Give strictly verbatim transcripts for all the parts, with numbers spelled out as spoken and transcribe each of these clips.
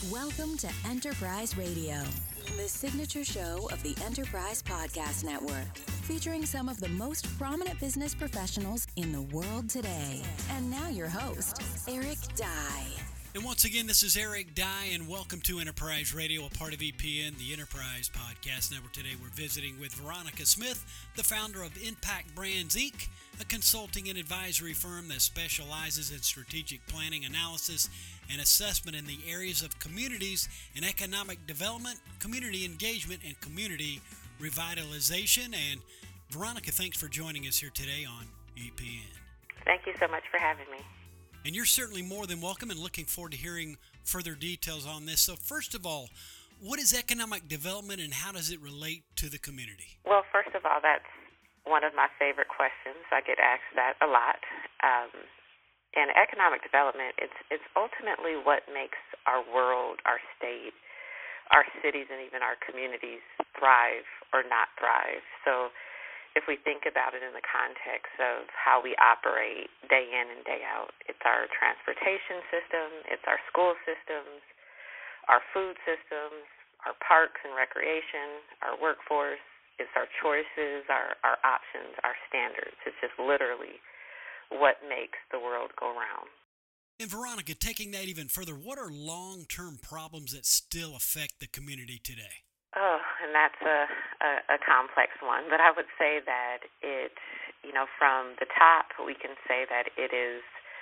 Welcome to Enterprise Radio, the signature show of the Enterprise Podcast Network, featuring some of the most prominent business professionals in the world today. And now your host, Eric Dye. And once again, this is Eric Dye, and welcome to Enterprise Radio, a part of E P N, the Enterprise Podcast Network. Today we're visiting with Veronica Smith, the founder of Impact Brands, Incorporated, a consulting and advisory firm that specializes in strategic planning, analysis, and assessment in the areas of communities and economic development, community engagement, and community revitalization. And Veronica, thanks for joining us here today on E P N. Thank you so much for having me. And you're certainly more than welcome, and looking forward to hearing further details on this. So first of all, what is economic development and how does it relate to the community? Well, first of all, that's one of my favorite questions. I get asked that a lot. Um, and economic development, it's, it's ultimately what makes our world, our state, our cities, and even our communities thrive or not thrive. So if we think about it in the context of how we operate day in and day out, it's our transportation system, it's our school systems, our food systems, our parks and recreation, our workforce, it's our choices, our, our options, our standards. It's just literally what makes the world go round. And Veronica, taking that even further, what are long-term problems that still affect the community today? Oh, and that's a, a, a complex one, but I would say that it, you know, from the top, we can say that it is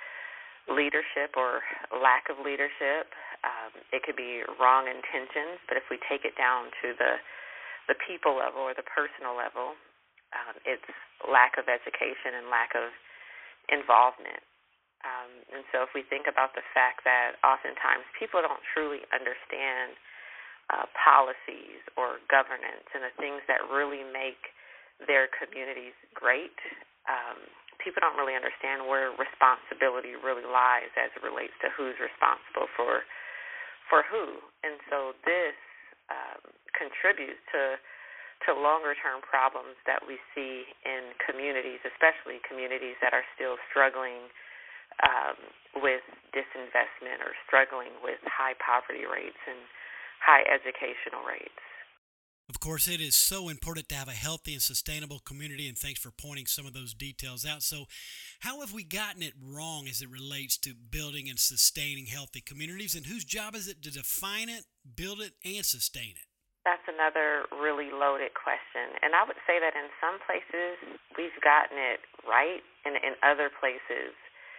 leadership or lack of leadership. Um, it could be wrong intentions, but if we take it down to the, the people level or the personal level, um, it's lack of education and lack of involvement. Um, and so if we think about the fact that oftentimes people don't truly understand Uh, policies or governance and the things that really make their communities great, um, people don't really understand where responsibility really lies as it relates to who's responsible for for who. And so this um, contributes to to longer-term problems that we see in communities, especially communities that are still struggling um, with disinvestment or struggling with high poverty rates and high educational rates. Of course, it is so important to have a healthy and sustainable community, and thanks for pointing some of those details out. So how have we gotten it wrong as it relates to building and sustaining healthy communities, and whose job is it to define it, build it, and sustain it? That's another really loaded question, and I would say that in some places we've gotten it right, and in other places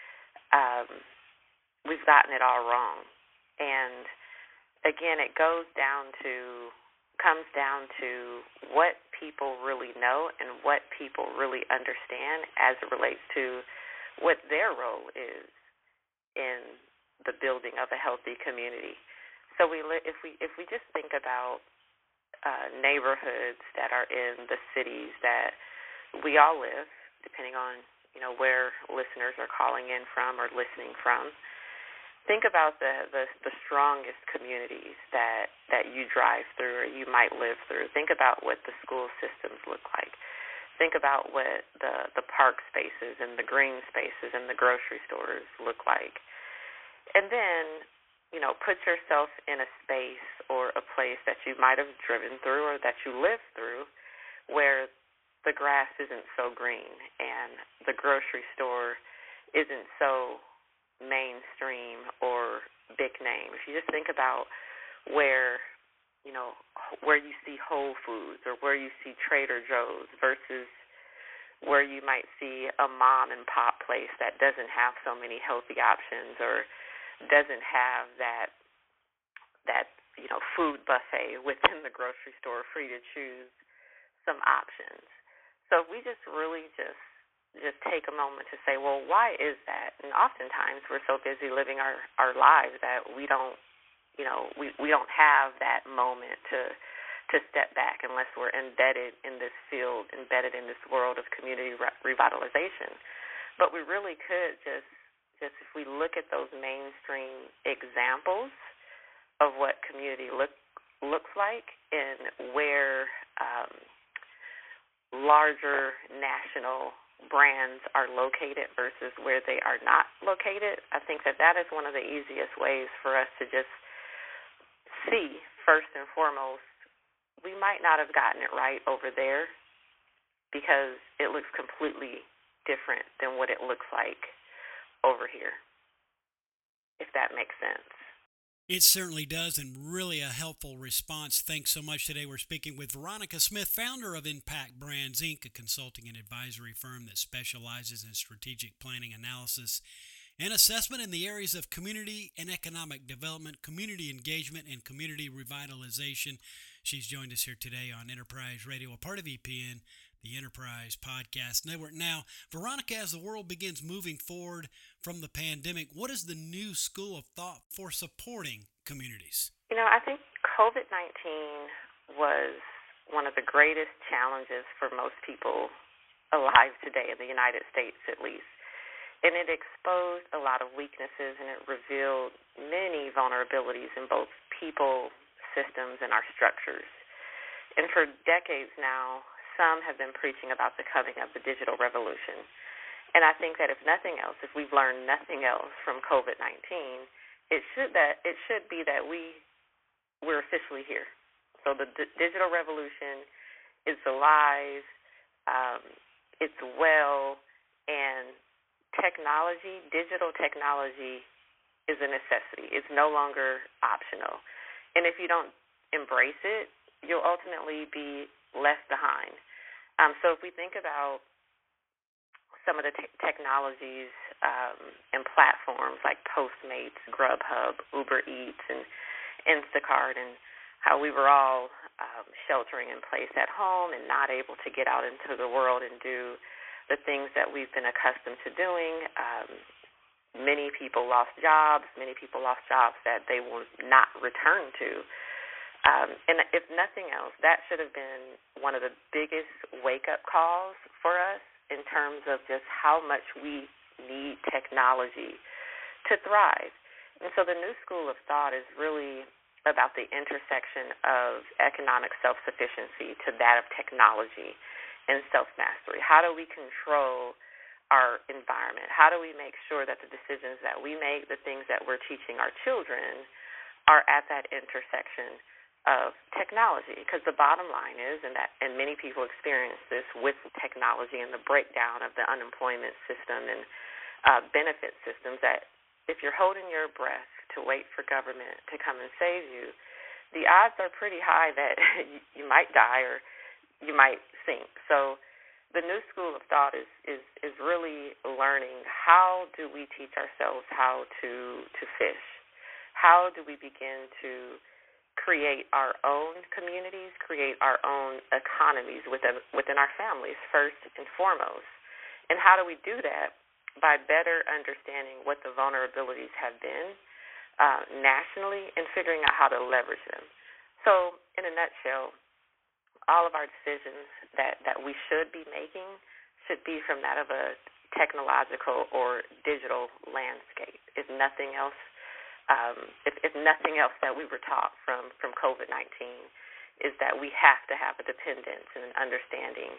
um, we've gotten it all wrong. And again, it goes down to, comes down to what people really know and what people really understand as it relates to what their role is in the building of a healthy community. So we, if we, if we just think about uh, neighborhoods that are in the cities that we all live, depending on you know where listeners are calling in from or listening from. Think about the, the, the strongest communities that, that you drive through or you might live through. Think about what the school systems look like. Think about what the, the park spaces and the green spaces and the grocery stores look like. And then, you know, put yourself in a space or a place that you might have driven through or that you live through where the grass isn't so green and the grocery store isn't so mainstream or big name. If you just think about where, you know, where you see Whole Foods or where you see Trader Joe's versus where you might see a mom and pop place that doesn't have so many healthy options or doesn't have that that you know food buffet within the grocery store for you to choose some options. So we just really just just take a moment to say, well, why is that? And oftentimes we're so busy living our, our lives that we don't, you know, we, we don't have that moment to to step back unless we're embedded in this field, embedded in this world of community re- revitalization. But we really could just, just if we look at those mainstream examples of what community look, looks like and where um, larger national brands are located versus where they are not located, I think that that is one of the easiest ways for us to just see, first and foremost, we might not have gotten it right over there because it looks completely different than what it looks like over here, if that makes sense. It certainly does, and really a helpful response. Thanks so much. Today we're speaking with Veronica Smith, founder of Impact Brands, Incorporated, a consulting and advisory firm that specializes in strategic planning, analysis, and assessment in the areas of community and economic development, community engagement, and community revitalization. She's joined us here today on Enterprise Radio, a part of E P N, the Enterprise Podcast Network. Now, Veronica, as the world begins moving forward from the pandemic, what is the new school of thought for supporting communities? You know, I think COVID nineteen was one of the greatest challenges for most people alive today, in the United States at least. And it exposed a lot of weaknesses, and it revealed many vulnerabilities in both people, systems, and our structures. And for decades now, some have been preaching about the coming of the digital revolution. And I think that if nothing else, if we've learned nothing else from COVID nineteen, it should that it should be that we we're officially here. So the d- digital revolution is alive, um, it's well, and technology, digital technology, is a necessity. It's no longer optional. And if you don't embrace it, you'll ultimately be left behind. Um, so if we think about some of the te- technologies um, and platforms like Postmates, Grubhub, Uber Eats, and Instacart, and how we were all um, sheltering in place at home and not able to get out into the world and do the things that we've been accustomed to doing. Um, many people lost jobs. Many people lost jobs that they will not return to. Um, and if nothing else, that should have been one of the biggest wake-up calls for us in terms of just how much we need technology to thrive. And so the new school of thought is really about the intersection of economic self-sufficiency to that of technology and self-mastery. How do we control our environment? How do we make sure that the decisions that we make, the things that we're teaching our children, are at that intersection of technology? Because the bottom line is, and that, and many people experience this with technology and the breakdown of the unemployment system and uh, benefit systems, that if you're holding your breath to wait for government to come and save you, the odds are pretty high that you might die or you might sink. So the new school of thought is, is, is really learning, how do we teach ourselves how to to fish? How do we begin to create our own communities, create our own economies within within our families, first and foremost? And how do we do that? By better understanding what the vulnerabilities have been uh, nationally and figuring out how to leverage them. So in a nutshell, all of our decisions that, that we should be making should be from that of a technological or digital landscape. If nothing else, Um, if, if nothing else that we were taught from, from COVID nineteen is that we have to have a dependence and an understanding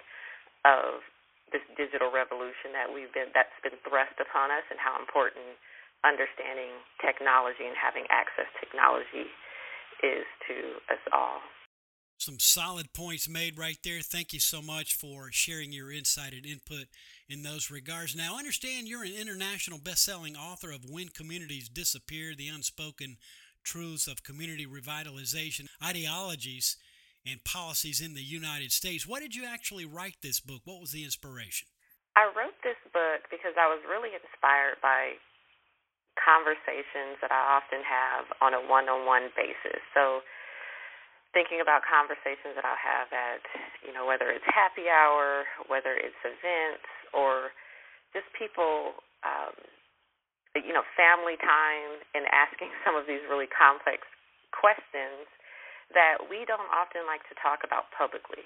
of this digital revolution that we've been that's been thrust upon us, and how important understanding technology and having access to technology is to us all. Some solid points made right there. Thank you so much for sharing your insight and input in those regards. Now, I understand you're an international best-selling author of When Communities Disappear, The Unspoken Truths of Community Revitalization, Ideologies, and Policies in the United States. Why did you actually write this book? What was the inspiration? I wrote this book because I was really inspired by conversations that I often have on a one-on-one basis. So thinking about conversations that I'll have at, you know, whether it's happy hour, whether it's events, or just people, um, you know, family time, and asking some of these really complex questions that we don't often like to talk about publicly.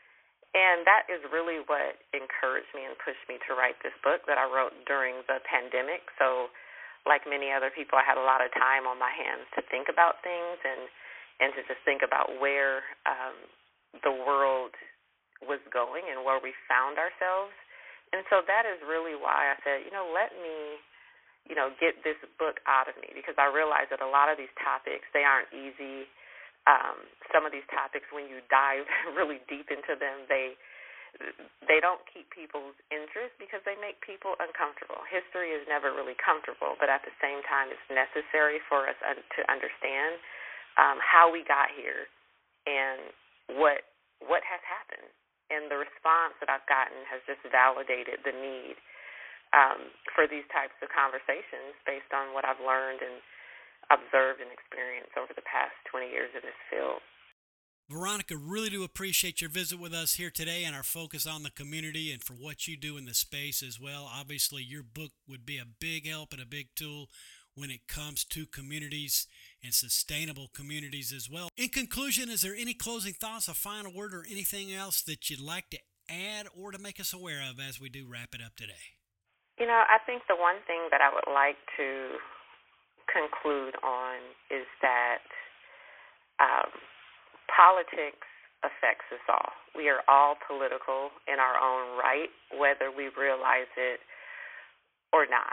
And that is really what encouraged me and pushed me to write this book that I wrote during the pandemic. So like many other people, I had a lot of time on my hands to think about things and and to just think about where um, the world was going and where we found ourselves. And so that is really why I said, you know, let me, you know, get this book out of me, because I realize that a lot of these topics, they aren't easy um, some of these topics, when you dive really deep into them, they they don't keep people's interest because they make people uncomfortable. History is never really comfortable, but at the same time, it's necessary for us un- to understand um, how we got here and what what has happened. And the response that I've gotten has just validated the need um, for these types of conversations based on what I've learned and observed and experienced over the past twenty years in this field. Veronica, really do appreciate your visit with us here today and our focus on the community and for what you do in the space as well. Obviously, your book would be a big help and a big tool when it comes to communities and sustainable communities as well. In conclusion, is there any closing thoughts, a final word, or anything else that you'd like to add or to make us aware of as we do wrap it up today? You know, I think the one thing that I would like to conclude on is that um, politics affects us all. We are all political in our own right, whether we realize it or not.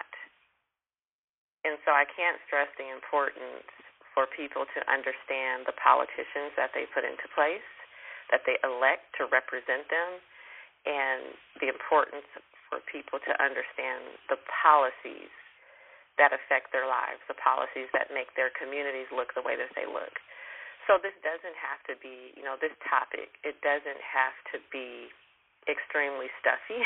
And so I can't stress the importance for people to understand the politicians that they put into place, that they elect to represent them, and the importance for people to understand the policies that affect their lives, the policies that make their communities look the way that they look. So this doesn't have to be, you know, this topic, it doesn't have to be extremely stuffy.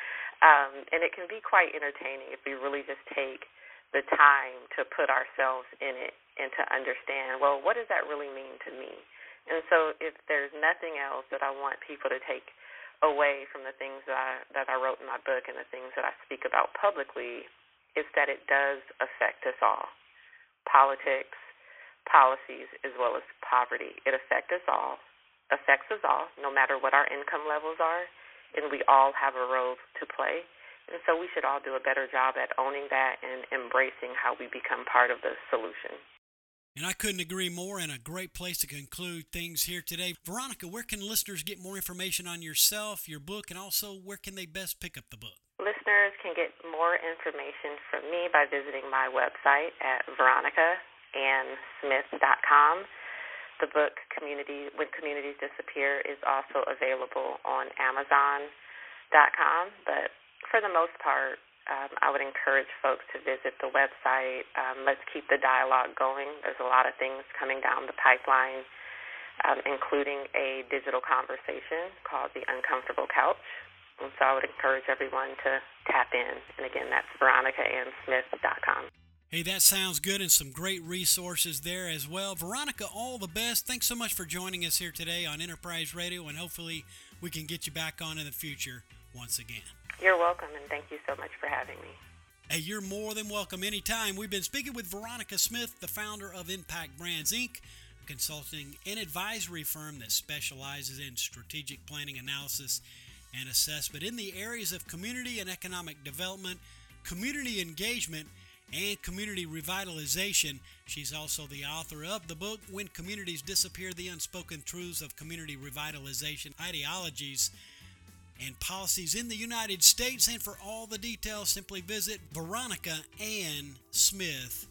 um, and it can be quite entertaining if we really just take the time to put ourselves in it and to understand, well, what does that really mean to me? And so if there's nothing else that I want people to take away from the things that I, that I wrote in my book and the things that I speak about publicly, is that it does affect us all. Politics, policies, as well as poverty. It affects us all, affects us all, no matter what our income levels are, and we all have a role to play. And so we should all do a better job at owning that and embracing how we become part of the solution. And I couldn't agree more, and a great place to conclude things here today. Veronica, where can listeners get more information on yourself, your book, and also where can they best pick up the book? Listeners can get more information from me by visiting my website at veronica ann smith dot com. The book, Community When Communities Disappear, is also available on amazon dot com, but for the most part, um, I would encourage folks to visit the website. Um, let's keep the dialogue going. There's a lot of things coming down the pipeline, um, including a digital conversation called The Uncomfortable Couch. And so I would encourage everyone to tap in. And again, that's veronica ann smith dot com. Hey, that sounds good, and some great resources there as well. Veronica, all the best. Thanks so much for joining us here today on Enterprise Radio, and hopefully we can get you back on in the future once again. You're welcome, and thank you so much for having me. Hey, you're more than welcome anytime. We've been speaking with Veronica Smith, the founder of Impact Brands, Incorporated, a consulting and advisory firm that specializes in strategic planning, analysis, and assessment in the areas of community and economic development, community engagement, and community revitalization. She's also the author of the book, When Communities Disappear, The Unspoken Truths of Community Revitalization, Ideologies, and Policies in the United States. And for all the details, simply visit veronica ann smith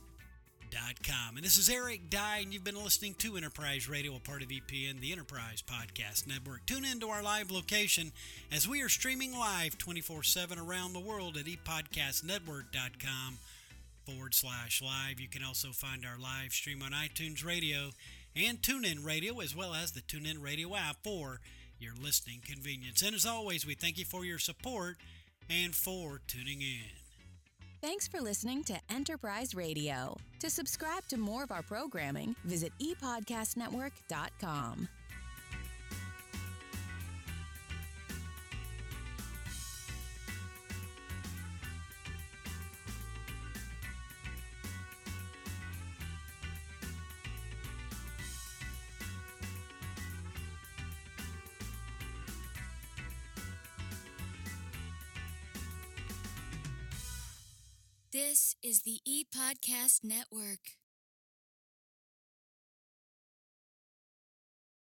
dot com. And this is Eric Dye, and you've been listening to Enterprise Radio, a part of E P N, the Enterprise Podcast Network. Tune in to our live location as we are streaming live twenty-four seven around the world at e podcast network dot com forward slash live. You can also find our live stream on iTunes Radio and TuneIn Radio, as well as the TuneIn Radio app for your listening convenience. And as always, we thank you for your support and for tuning in. Thanks for listening to Enterprise Radio. To subscribe to more of our programming, visit e podcast network dot com. This is the E-Podcast Network.